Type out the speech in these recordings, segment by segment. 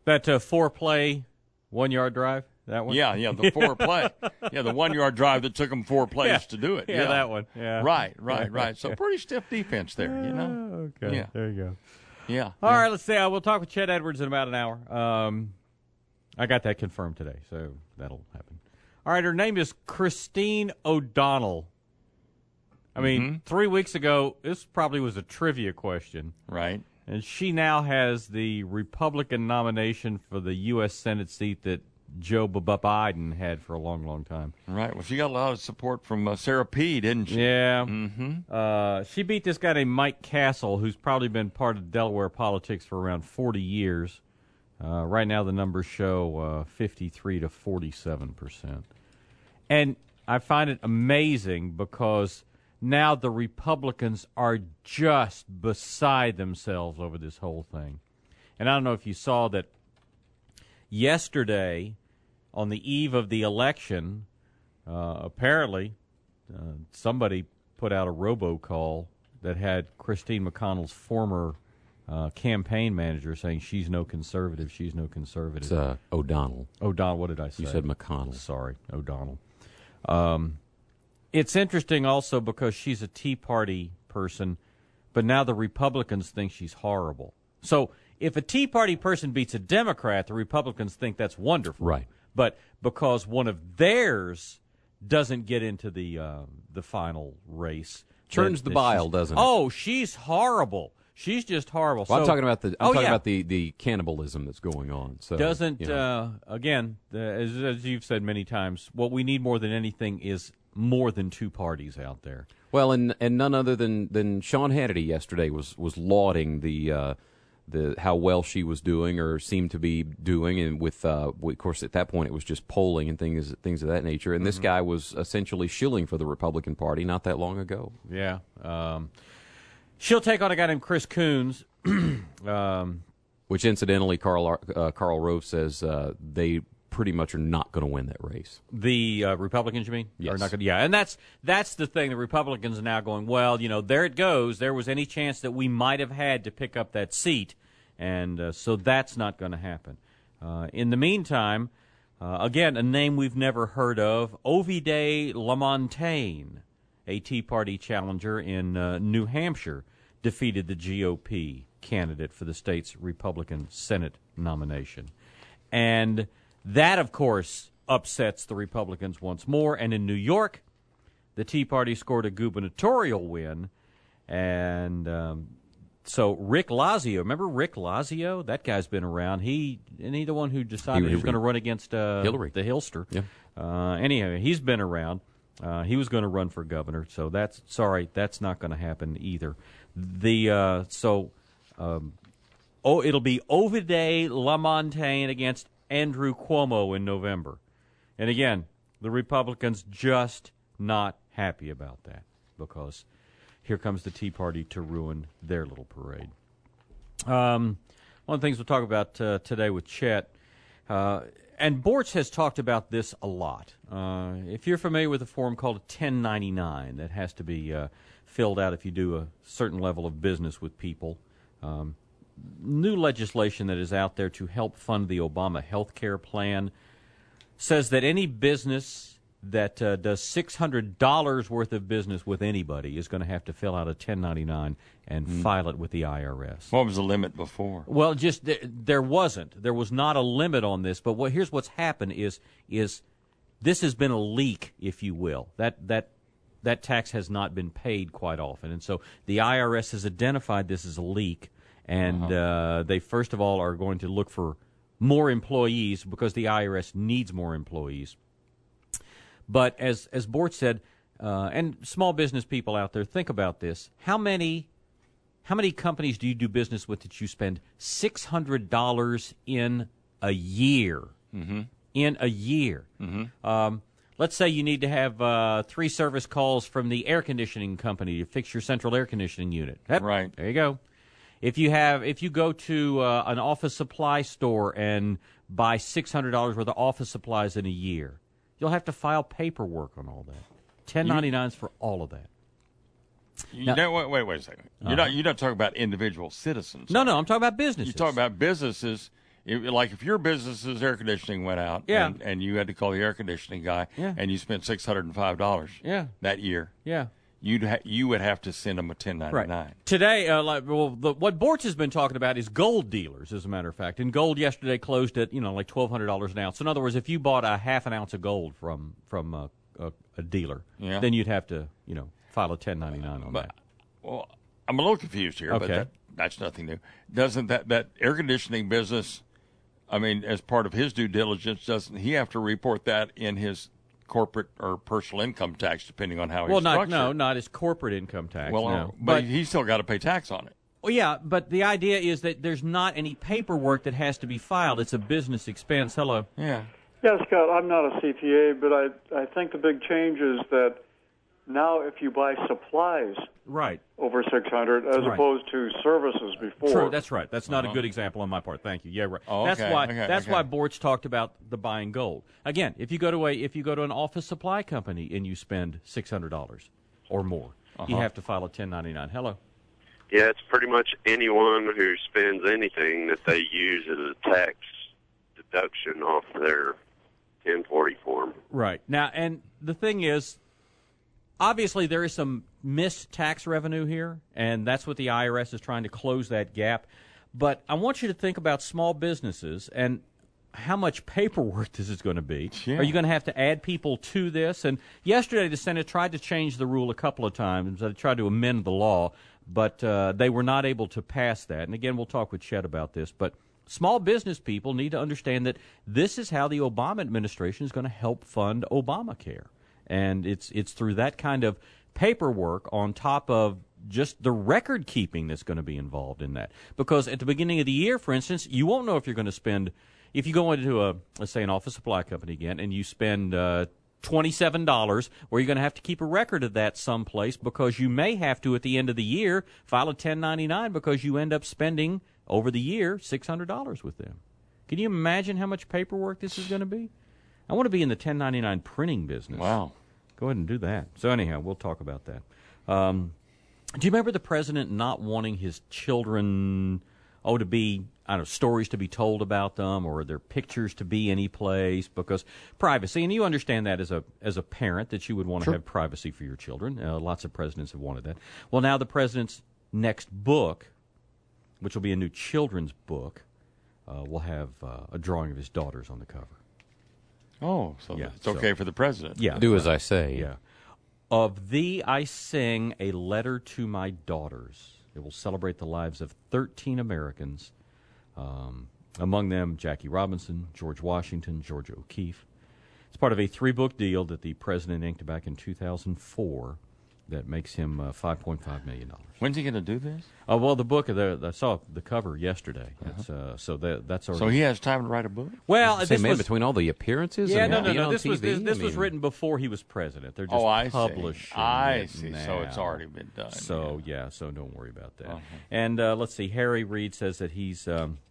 That foreplay 1 yard drive. That one. Yeah, the foreplay. Yeah, the 1 yard drive that took them 4 plays to do it. Yeah, that one. Yeah. Right. So pretty stiff defense there, you know. Okay. Yeah. There you go. Yeah. All right, let's see. We'll talk with Chet Edwards in about an hour. I got that confirmed today, so that'll happen. All right, her name is Christine O'Donnell. I mean, 3 weeks ago, this probably was a trivia question. Right. And she now has the Republican nomination for the U.S. Senate seat that Joe Biden had for a long, long time. Right. Well, she got a lot of support from Sarah P., didn't she? Yeah. Mm-hmm. She beat this guy named Mike Castle, who's probably been part of Delaware politics for around 40 years. Right now the numbers show 53 to 47%. And I find it amazing because now the Republicans are just beside themselves over this whole thing. And I don't know if you saw that yesterday, on the eve of the election, apparently somebody put out a robocall that had Christine McConnell's former campaign manager saying she's no conservative, she's no conservative. It's O'Donnell. O'Donnell, what did I say? You said McConnell. Sorry, O'Donnell. It's interesting also because she's a Tea Party person, but now the Republicans think she's horrible. So if a Tea Party person beats a Democrat, the Republicans think that's wonderful. Right. But because one of theirs doesn't get into the final race, churns the bile, doesn't it? Oh, she's horrible. She's just horrible. Well, so, I'm talking about the cannibalism that's going on. So doesn't again, as you've said many times, what we need more than anything is more than two parties out there. Well, and none other than Sean Hannity yesterday was lauding the how well she was doing or seemed to be doing, and with of course at that point it was just polling and things of that nature. And this guy was essentially shilling for the Republican Party not that long ago. Yeah. She'll take on a guy named Chris Coons. Which, incidentally, Karl Rove says they pretty much are not going to win that race. The Republicans, you mean? Yes. Are not gonna, yeah, and that's the thing. The Republicans are now going, well, there it goes. There was any chance that we might have had to pick up that seat, and so that's not going to happen. In the meantime, again, a name we've never heard of, Ovide Lamontagne, a Tea Party challenger in New Hampshire, defeated the GOP candidate for the state's Republican Senate nomination. And that, of course, upsets the Republicans once more. And in New York, the Tea Party scored a gubernatorial win. And so Rick Lazio, remember Rick Lazio? That guy's been around. He the one who decided he was going to run against Hillary, the Hillster. Yeah. Anyhow, he's been around. He was going to run for governor, so that's not going to happen either. It'll be Ovide Lamontagne against Andrew Cuomo in November. And again, the Republicans just not happy about that because here comes the Tea Party to ruin their little parade. One of the things we'll talk about today with Chet, and Bortz has talked about this a lot. If you're familiar with a form called a 1099 that has to be filled out if you do a certain level of business with people, new legislation that is out there to help fund the Obama health care plan says that any business that does $600 worth of business with anybody is going to have to fill out a 1099 and file it with the IRS. What was the limit before? Well, just there wasn't. There was not a limit on this. But here's what's happened is this has been a leak, if you will. That tax has not been paid quite often. And so the IRS has identified this as a leak. And they, first of all, are going to look for more employees because the IRS needs more employees. But as Bortz said, and small business people out there, think about this. How many companies do you do business with that you spend $600 in a year? Mm-hmm. In a year. Mm-hmm. Let's say you need to have 3 service calls from the air conditioning company to fix your central air conditioning unit. Right. There you go. If you go to an office supply store and buy $600 worth of office supplies in a year, you'll have to file paperwork on all that. 1099s for all of that. Wait a second. You're not talking about individual citizens. No, I'm talking about businesses. You're talking about businesses Like if your business's air conditioning went out, Yeah. and you had to call the air conditioning guy, Yeah. and you spent $605, Yeah. that year, Yeah. you would have to send them a 1099. Right. Today, what Borch has been talking about is gold dealers, as a matter of fact. And gold yesterday closed at, like $1,200 an ounce. In other words, if you bought a half an ounce of gold from a dealer, Yeah. then you'd have to, file a 1099 on that. Well, I'm a little confused here, Okay. but that's nothing new. Doesn't that air conditioning business, as part of his due diligence, doesn't he have to report that in his corporate or personal income tax, depending on how he's structured? Not his corporate income tax. Well, no. but he's still got to pay tax on it. Well, yeah, but the idea is that there's not any paperwork that has to be filed. It's a business expense. Hello. Yeah. Yeah, Scott, I'm not a CPA, but I think the big change is that now if you buy supplies Right. over 600 as Right. opposed to services before. True, that's right. That's not a good example on my part. Thank you. Yeah, right. Oh, That's okay, why okay, that's okay. why Borch talked about the buying gold. Again, if you go to an office supply company and you spend $600 or more, you have to file a 1099. Hello. Yeah, it's pretty much anyone who spends anything that they use as a tax deduction off their 1040 form. Right. Now, and the thing is, obviously there is some missed tax revenue here, and that's what the IRS is trying to close that gap. But I want you to think about small businesses and how much paperwork this is going to be. Yeah. Are you going to have to add people to this? And yesterday the Senate tried to change the rule a couple of times. They tried to amend the law, but they were not able to pass that. And again, we'll talk with Chet about this. But small business people need to understand that this is how the Obama administration is going to help fund Obamacare. And it's through that kind of paperwork on top of just the record keeping that's going to be involved in that. Because at the beginning of the year, for instance, you won't know if you're going to spend, if you go into let's say an office supply company again, and you spend $27, where you're going to have to keep a record of that someplace, because you may have to, at the end of the year, file a 1099 because you end up spending over the year $600 with them. Can you imagine how much paperwork this is going to be? I want to be in the 1099 printing business. Wow. Go ahead and do that. So anyhow, we'll talk about that. Do you remember the president not wanting his children, to be, stories to be told about them, or their pictures to be any place, because privacy, and you understand that as a parent that you would want to have privacy for your children. Lots of presidents have wanted that. Well, now the president's next book, which will be a new children's book, will have a drawing of his daughters on the cover. Oh, so Yeah, it's okay for the president. Yeah. Do as I say. Yeah. Of thee I sing a letter to my daughters. It will celebrate the lives of 13 Americans, among them Jackie Robinson, George Washington, Georgia O'Keeffe. It's part of a 3-book deal that the president inked back in 2004 that makes him $5.5 million. When's he going to do this? Well, the book, I saw the cover yesterday. That's already. So he has time to write a book? Well, Say, this man, was, between all the appearances yeah, and no. being on This was TV, this was written before he was president. They're just I publishing see. I it see. now. So it's already been done. So so don't worry about that. Uh-huh. And let's see. Harry Reid says that he's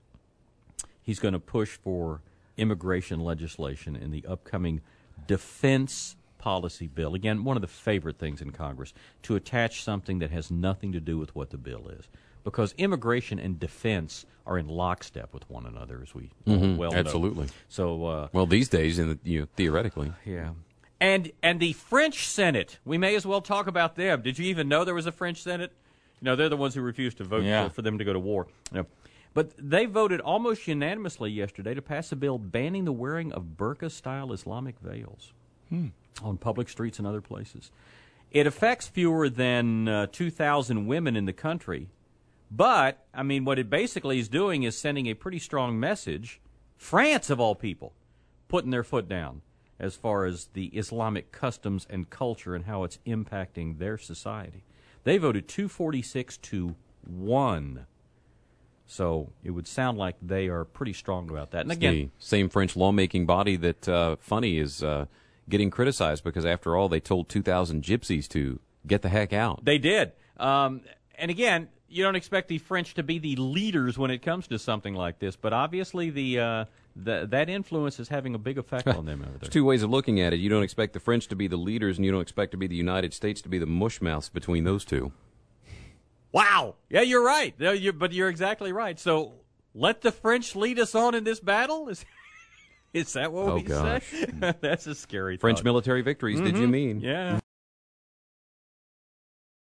going to push for immigration legislation in the upcoming defense policy bill. Again, one of the favorite things in Congress, to attach something that has nothing to do with what the bill is. Because immigration and defense are in lockstep with one another, as we well know. Absolutely. So, Well, these days, theoretically. yeah. And the French Senate, we may as well talk about them. Did you even know there was a French Senate? They're the ones who refused to vote for them to go to war. But they voted almost unanimously yesterday to pass a bill banning the wearing of burqa-style Islamic veils on public streets and other places. It affects fewer than 2,000 women in the country. But, what it basically is doing is sending a pretty strong message, France of all people, putting their foot down as far as the Islamic customs and culture and how it's impacting their society. They voted 246 to 1. So it would sound like they are pretty strong about that. And It's again, the same French lawmaking body that, funny, is getting criticized because, after all, they told 2,000 gypsies to get the heck out. they did. And again, you don't expect the French to be the leaders when it comes to something like this, but obviously that influence is having a big effect on them over there. There's two ways of looking at it. You don't expect the French to be the leaders, and you don't expect to be the United States to be the mushmouths between those two. Wow. Yeah, you're right. But you're exactly right. So let the French lead us on in this battle? Is that what we gosh. say? That's a scary French thought. military victories, did you mean? Yeah.